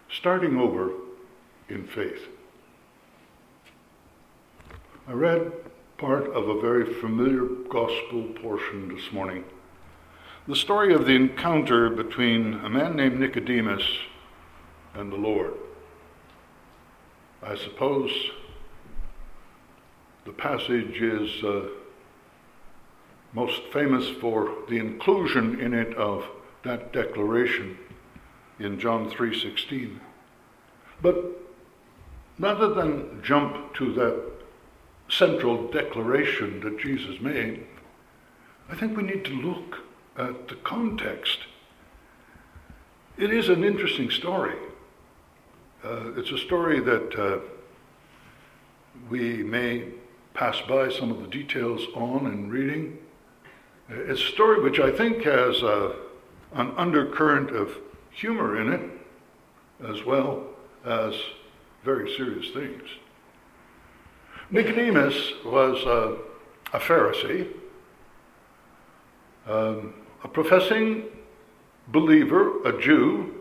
starting over in faith. I read part of a very familiar gospel portion this morning. The story of the encounter between a man named Nicodemus and the Lord. I suppose the passage is most famous for the inclusion in it of that declaration in John 3:16. But rather than jump to that central declaration that Jesus made, I think we need to look at the context. It is an interesting story. It's a story that we may pass by some of the details on in reading. It's a story which I think has an undercurrent of humor in it, as well as very serious things. Nicodemus was a Pharisee, a professing believer, a Jew,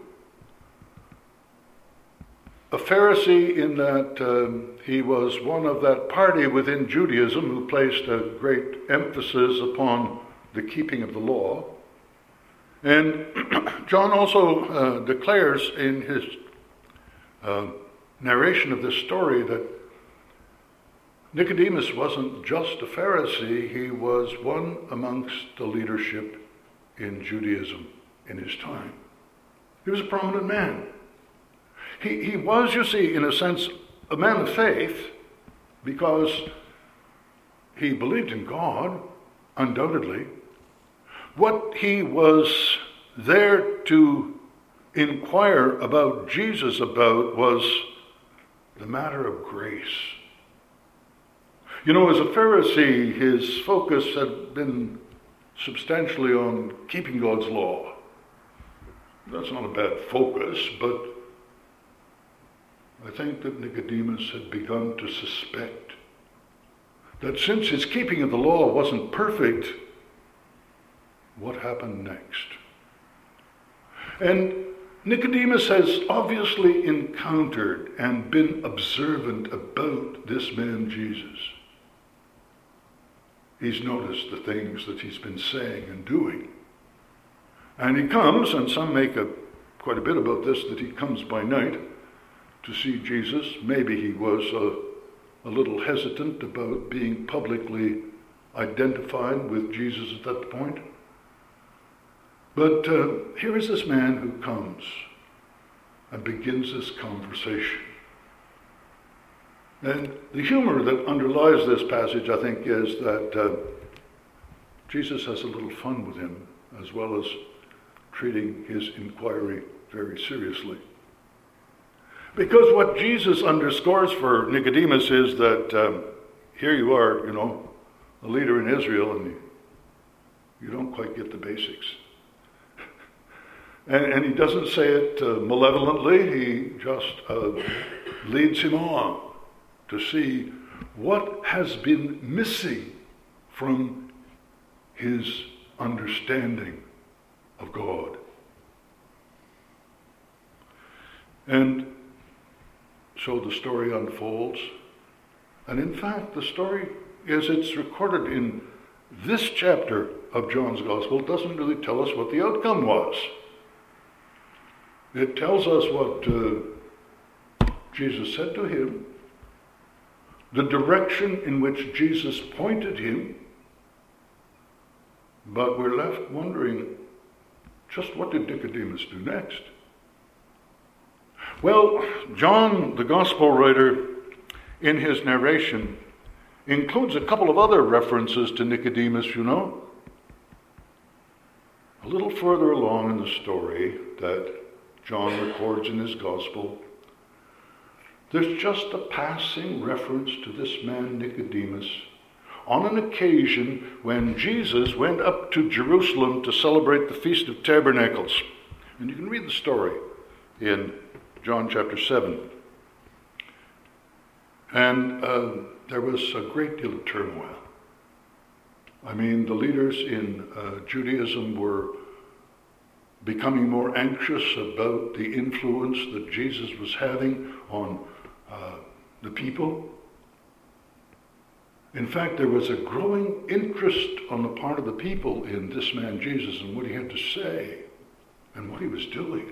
a Pharisee in that he was one of that party within Judaism who placed a great emphasis upon the keeping of the law. And John also declares in his narration of this story that Nicodemus wasn't just a Pharisee, he was one amongst the leadership in Judaism in his time. He was a prominent man. He was, you see, in a sense, a man of faith because he believed in God, undoubtedly. What he was there to inquire about Jesus about was the matter of grace. You know, as a Pharisee, his focus had been substantially on keeping God's law. That's not a bad focus, but I think that Nicodemus had begun to suspect that since his keeping of the law wasn't perfect, what happened next? And Nicodemus has obviously encountered and been observant about this man Jesus. He's noticed the things that he's been saying and doing. And he comes, and some make quite a bit about this, that he comes by night to see Jesus. Maybe he was a little hesitant about being publicly identified with Jesus at that point. But here is this man who comes and begins this conversation. And the humor that underlies this passage, I think, is that Jesus has a little fun with him, as well as treating his inquiry very seriously. Because what Jesus underscores for Nicodemus is that here you are, you know, a leader in Israel, and you don't quite get the basics. And he doesn't say it malevolently, he just leads him on to see what has been missing from his understanding of God. And so the story unfolds. And in fact, the story, as it's recorded in this chapter of John's Gospel, doesn't really tell us what the outcome was. It tells us what Jesus said to him, the direction in which Jesus pointed him, but we're left wondering, just what did Nicodemus do next? Well, John, the gospel writer, in his narration, includes a couple of other references to Nicodemus, you know. A little further along in the story that John records in his gospel, there's just a passing reference to this man Nicodemus on an occasion when Jesus went up to Jerusalem to celebrate the Feast of Tabernacles. And you can read the story in John chapter 7. And there was a great deal of turmoil. I mean, the leaders in Judaism were becoming more anxious about the influence that Jesus was having on the people. In fact, there was a growing interest on the part of the people in this man Jesus and what he had to say and what he was doing.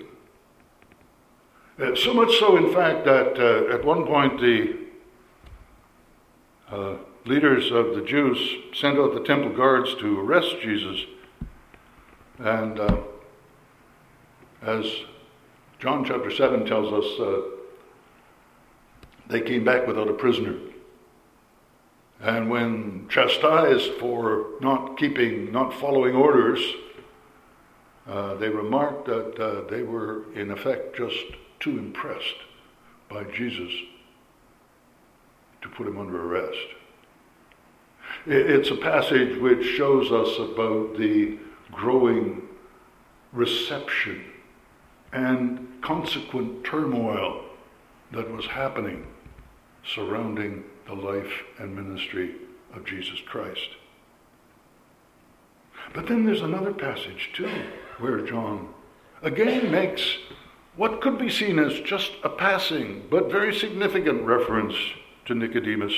So much so, in fact, that at one point the leaders of the Jews sent out the temple guards to arrest Jesus. And as John chapter 7 tells us, they came back without a prisoner. And when chastised for not following orders, they remarked that they were in effect just too impressed by Jesus to put him under arrest. It's a passage which shows us about the growing reception and consequent turmoil that was happening surrounding the life and ministry of Jesus Christ. But then there's another passage too, where John again makes what could be seen as just a passing but very significant reference to Nicodemus.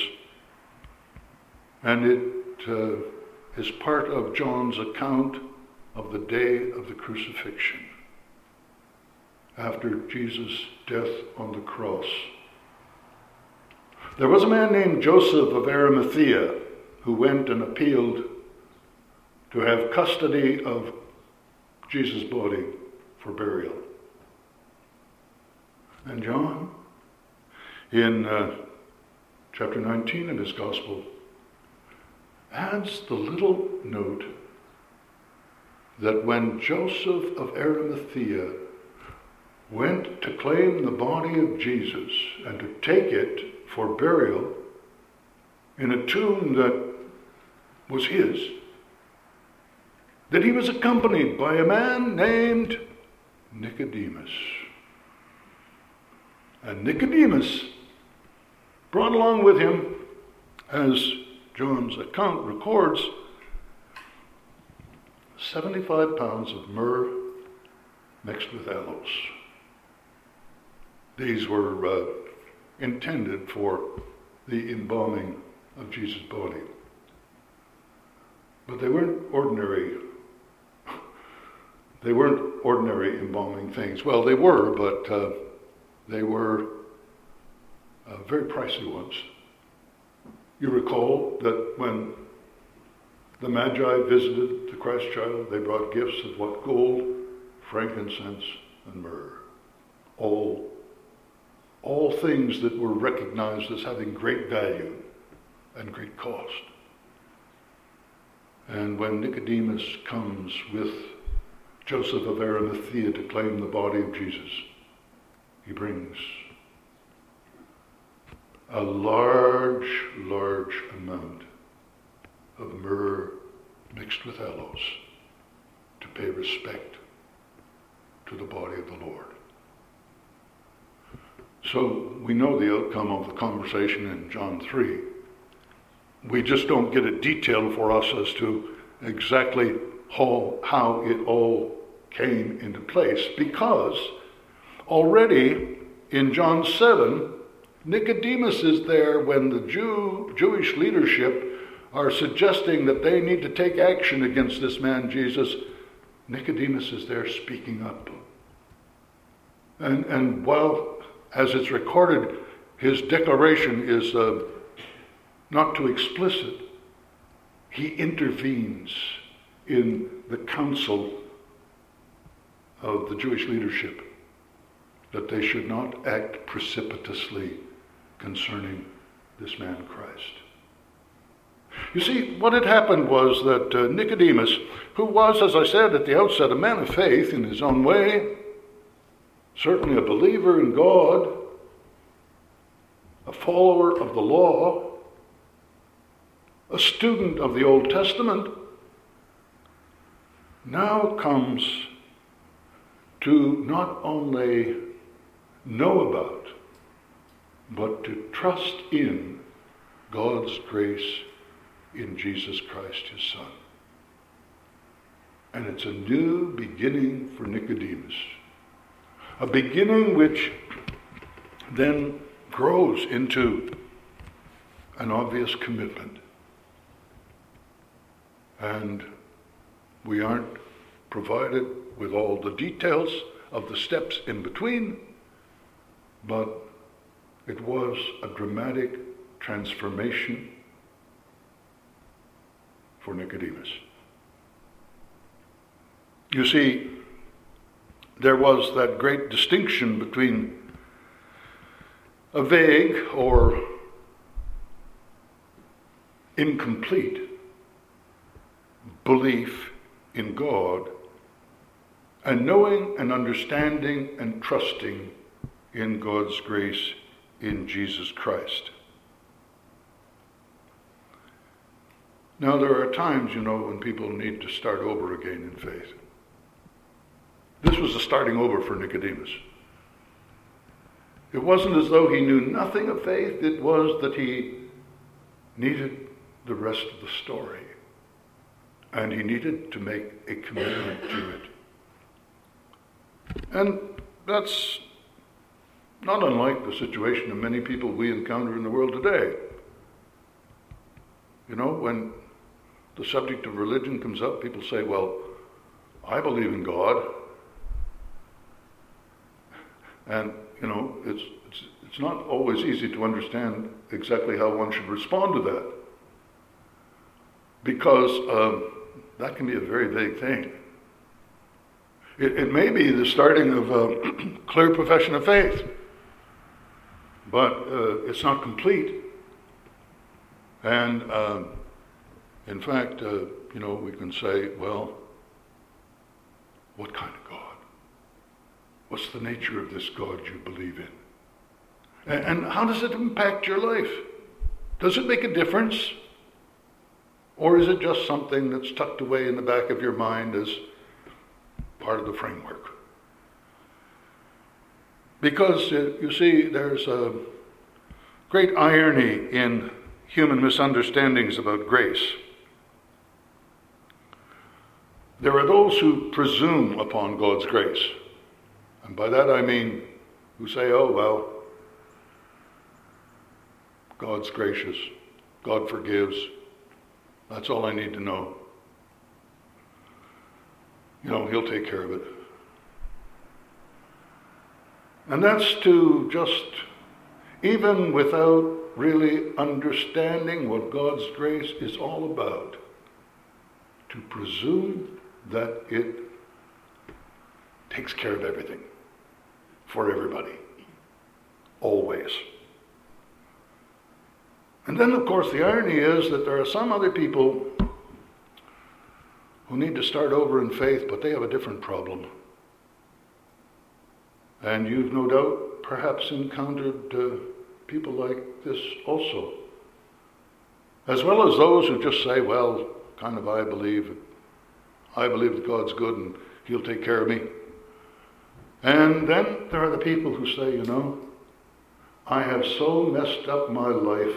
And it is part of John's account of the day of the crucifixion, after Jesus' death on the cross. There was a man named Joseph of Arimathea who went and appealed to have custody of Jesus' body for burial. And John, in chapter 19 of his gospel, adds the little note that when Joseph of Arimathea went to claim the body of Jesus and to take it for burial in a tomb that was his, that he was accompanied by a man named Nicodemus. And Nicodemus brought along with him, as John's account records, 75 pounds of myrrh mixed with aloes. These were intended for the embalming of Jesus' body. But they weren't ordinary embalming things. Well, they were, but they were very pricey ones. You recall that when the Magi visited the Christ child, they brought gifts of what? Gold, frankincense, and myrrh. All things that were recognized as having great value and great cost. And when Nicodemus comes with Joseph of Arimathea to claim the body of Jesus, he brings a large amount of myrrh mixed with aloes to pay respect to the body of the Lord. So we know the outcome of the conversation in John 3. We just don't get it detailed for us as to exactly how it all came into place, because already in John 7, Nicodemus is there when the Jewish leadership are suggesting that they need to take action against this man Jesus. Nicodemus is there speaking up. And while, as it's recorded, his declaration is not too explicit, he intervenes in the council of the Jewish leadership that they should not act precipitously concerning this man Christ. You see, what had happened was that Nicodemus, who was, as I said at the outset, a man of faith in his own way, certainly a believer in God, a follower of the law, a student of the Old Testament, now comes to not only know about, but to trust in God's grace in Jesus Christ, his Son. And it's a new beginning for Nicodemus. A beginning which then grows into an obvious commitment. And we aren't provided with all the details of the steps in between, but it was a dramatic transformation for Nicodemus. You see, there was that great distinction between a vague or incomplete belief in God and knowing and understanding and trusting in God's grace in Jesus Christ. Now, there are times, when people need to start over again in faith. This was a starting over for Nicodemus. It wasn't as though he knew nothing of faith. It was that he needed the rest of the story. And he needed to make a commitment to it. And that's not unlike the situation of many people we encounter in the world today. When the subject of religion comes up, people say, well, I believe in God. And, it's not always easy to understand exactly how one should respond to that. Because that can be a very vague thing. It may be the starting of a clear profession of faith, but it's not complete. And in fact, we can say, well, what kind of God? What's the nature of this God you believe in? And how does it impact your life? Does it make a difference? Or is it just something that's tucked away in the back of your mind as part of the framework? Because, you see, there's a great irony in human misunderstandings about grace. There are those who presume upon God's grace. And by that I mean who say, oh, well, God's gracious, God forgives, that's all I need to know. He'll take care of it. And that's to just, even without really understanding what God's grace is all about, to presume that it takes care of everything for everybody, always. And then, of course, the irony is that there are some other people who need to start over in faith, but they have a different problem. And you've no doubt perhaps encountered people like this also. As well as those who just say, well, I believe that God's good and He'll take care of me. And then there are the people who say, I have so messed up my life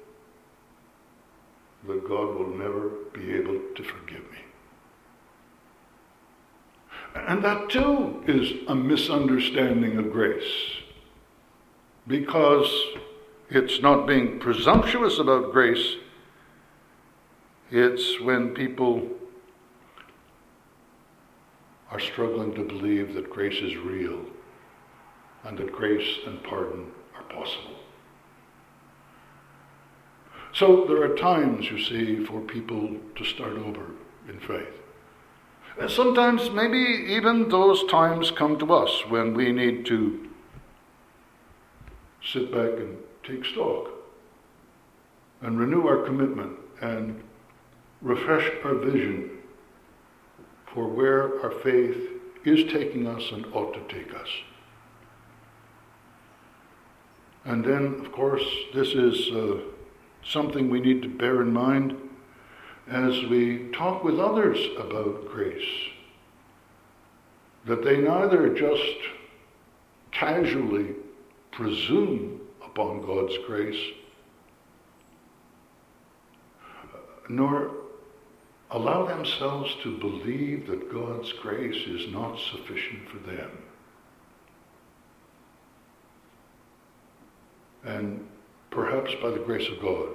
that God will never be able to forgive me. And that too is a misunderstanding of grace, because it's not being presumptuous about grace. It's when people are struggling to believe that grace is real and that grace and pardon are possible. So there are times, you see, for people to start over in faith. And sometimes maybe even those times come to us when we need to sit back and take stock and renew our commitment and refresh our vision for where our faith is taking us and ought to take us. And then, of course, this is something we need to bear in mind as we talk with others about grace, that they neither just casually presume upon God's grace, nor allow themselves to believe that God's grace is not sufficient for them. And perhaps by the grace of God,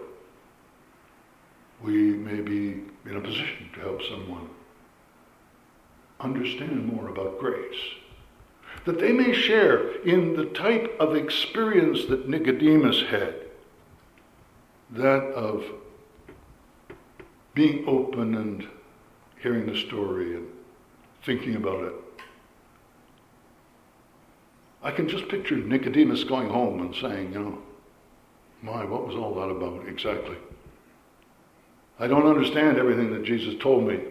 we may be in a position to help someone understand more about grace, that they may share in the type of experience that Nicodemus had, that of being open and hearing the story and thinking about it. I can just picture Nicodemus going home and saying, my, what was all that about exactly? I don't understand everything that Jesus told me.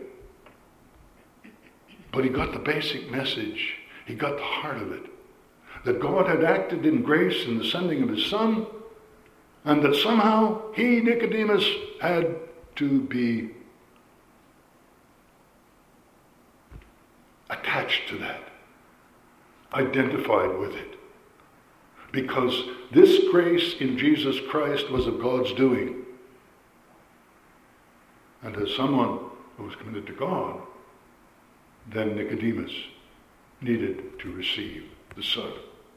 But he got the basic message. He got the heart of it. That God had acted in grace in the sending of his Son, and that somehow he, Nicodemus, had to be attached to that, identified with it. Because this grace in Jesus Christ was of God's doing. And as someone who was committed to God, then Nicodemus needed to receive the Son.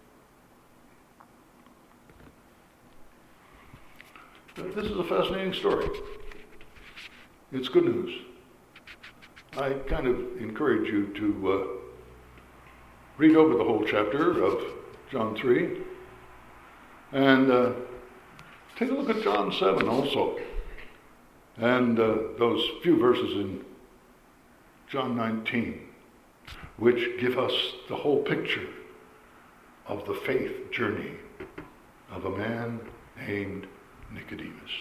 This is a fascinating story. It's good news. I kind of encourage you to read over the whole chapter of John 3 and take a look at John 7 also. And those few verses in John 19, which give us the whole picture of the faith journey of a man named Nicodemus.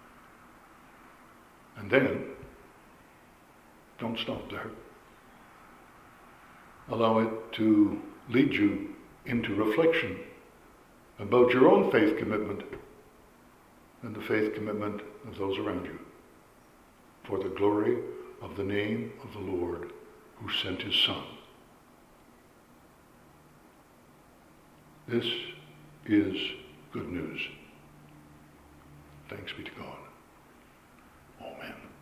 And then, don't stop there. Allow it to lead you into reflection about your own faith commitment and the faith commitment of those around you, for the glory of the name of the Lord who sent his Son. This is good news. Thanks be to God. Amen.